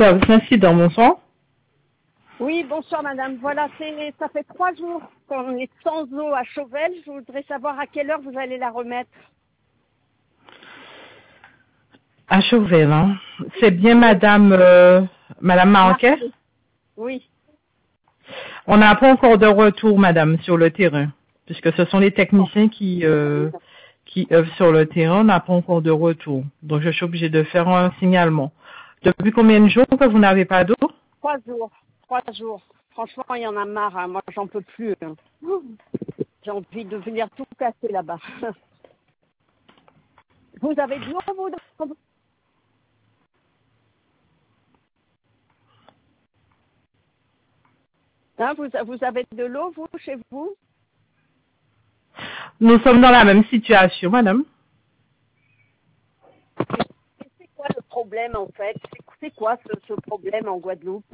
Service incident, bonsoir. Oui, bonsoir madame. Voilà, ça fait 3 jours qu'on est sans eau à Chauvel. Je voudrais savoir à quelle heure vous allez la remettre. À Chauvel, hein. C'est bien madame Marquet? Oui. On n'a pas encore de retour, madame, sur le terrain. Puisque ce sont les techniciens qui œuvrent sur le terrain, on n'a pas encore de retour. Donc je suis obligée de faire un signalement. Depuis combien de jours que vous n'avez pas d'eau? 3 jours. 3 jours. Franchement, il y en a marre. Hein. Moi, j'en peux plus. Hein. J'ai envie de venir tout casser là-bas. Vous avez de l'eau, vous? Hein, vous avez de l'eau, vous, chez vous? Nous sommes dans la même situation, madame. Et c'est quoi le problème, en fait? C'est quoi ce problème en Guadeloupe?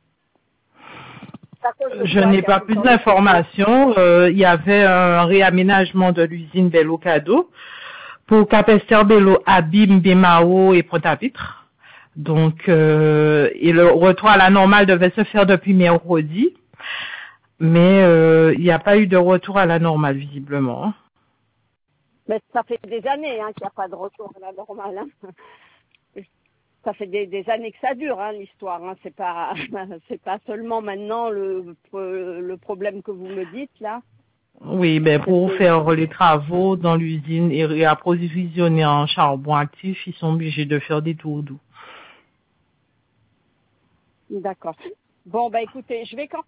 Je n'ai pas plus d'informations. Il y avait un réaménagement de l'usine Bello Cadeau pour Capester Bello, Abim, Bemao et Pointe-à-Pitre. Donc, et le retour à la normale devait se faire depuis mercredi, mais il n'y a pas eu de retour à la normale visiblement. Mais ça fait des années hein, qu'il n'y a pas de retour à la normale. Hein. Ça fait des années que ça dure, hein, l'histoire. Hein. C'est pas seulement maintenant le problème que vous me dites là. Oui, ben pour faire les travaux dans l'usine et réapprovisionner en charbon actif, ils sont obligés de faire des tours d'eau. D'accord. Bon, bah écoutez, je vais contacter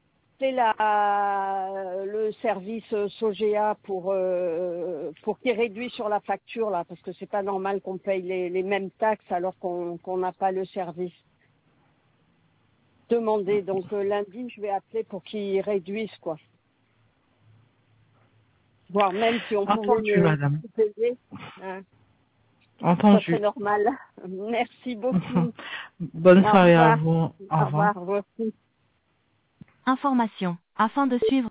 le service Sogea pour qu'il réduise sur la facture là, parce que c'est pas normal qu'on paye les mêmes taxes alors qu'on n'a pas le service. Demander. Donc lundi, je vais appeler pour qu'ils réduisent quoi. Voire même si on Entendu, pouvait madame. payer. Hein. Ça Entendu. serait normal. Merci beaucoup. Bonne soirée à Au revoir. vous. Au Au revoir. revoir. Vous aussi. Information. Afin de suivre